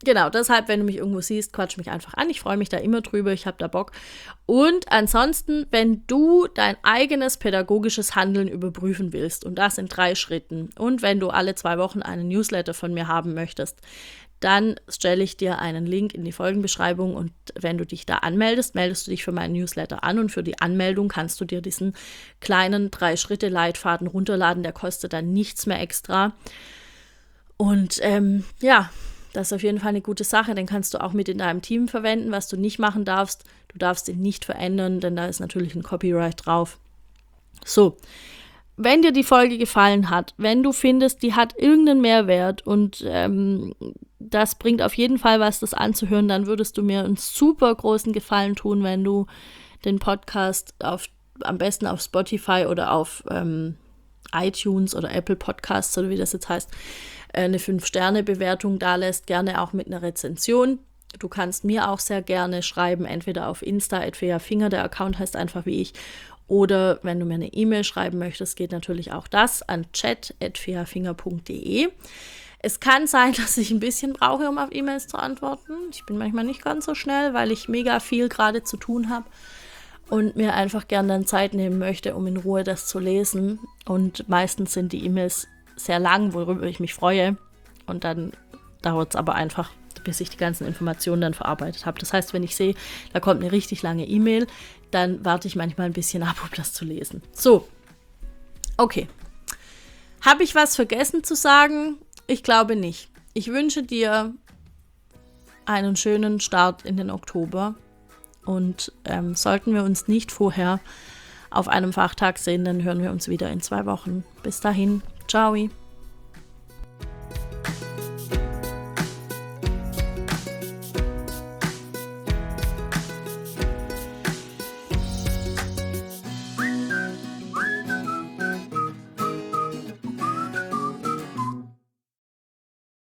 Genau, deshalb, wenn du mich irgendwo siehst, quatsch mich einfach an. Ich freue mich da immer drüber, ich habe da Bock. Und ansonsten, wenn du dein eigenes pädagogisches Handeln überprüfen willst, und das in drei Schritten, und wenn du alle zwei Wochen einen Newsletter von mir haben möchtest, dann stelle ich dir einen Link in die Folgenbeschreibung und wenn du dich da anmeldest, meldest du dich für meinen Newsletter an und für die Anmeldung kannst du dir diesen kleinen Drei-Schritte-Leitfaden runterladen, der kostet dann nichts mehr extra. Und ähm, ja, das ist auf jeden Fall eine gute Sache, den kannst du auch mit in deinem Team verwenden. Was du nicht machen darfst, du darfst ihn nicht verändern, denn da ist natürlich ein Copyright drauf. So, wenn dir die Folge gefallen hat, wenn du findest, die hat irgendeinen Mehrwert und ähm, das bringt auf jeden Fall was, das anzuhören, dann würdest du mir einen super großen Gefallen tun, wenn du den Podcast auf, am besten auf Spotify oder auf ähm, iTunes oder Apple Podcasts oder wie das jetzt heißt, eine fünf Sterne Bewertung da lässt, gerne auch mit einer Rezension. Du kannst mir auch sehr gerne schreiben, entweder auf Insta at feafinger, der Account heißt einfach wie ich, oder wenn du mir eine E-Mail schreiben möchtest, geht natürlich auch das an chat at feafinger punkt de. Es kann sein, dass ich ein bisschen brauche, um auf E-Mails zu antworten. Ich bin manchmal nicht ganz so schnell, weil ich mega viel gerade zu tun habe und mir einfach gerne dann Zeit nehmen möchte, um in Ruhe das zu lesen. Und meistens sind die E-Mails sehr lang, worüber ich mich freue. Und dann dauert es aber einfach, bis ich die ganzen Informationen dann verarbeitet habe. Das heißt, wenn ich sehe, da kommt eine richtig lange E-Mail, dann warte ich manchmal ein bisschen ab, um das zu lesen. So, okay. Habe ich was vergessen zu sagen? Ich glaube nicht. Ich wünsche dir einen schönen Start in den Oktober. Und ähm, sollten wir uns nicht vorher auf einem Fachtag sehen, dann hören wir uns wieder in zwei Wochen. Bis dahin, ciao.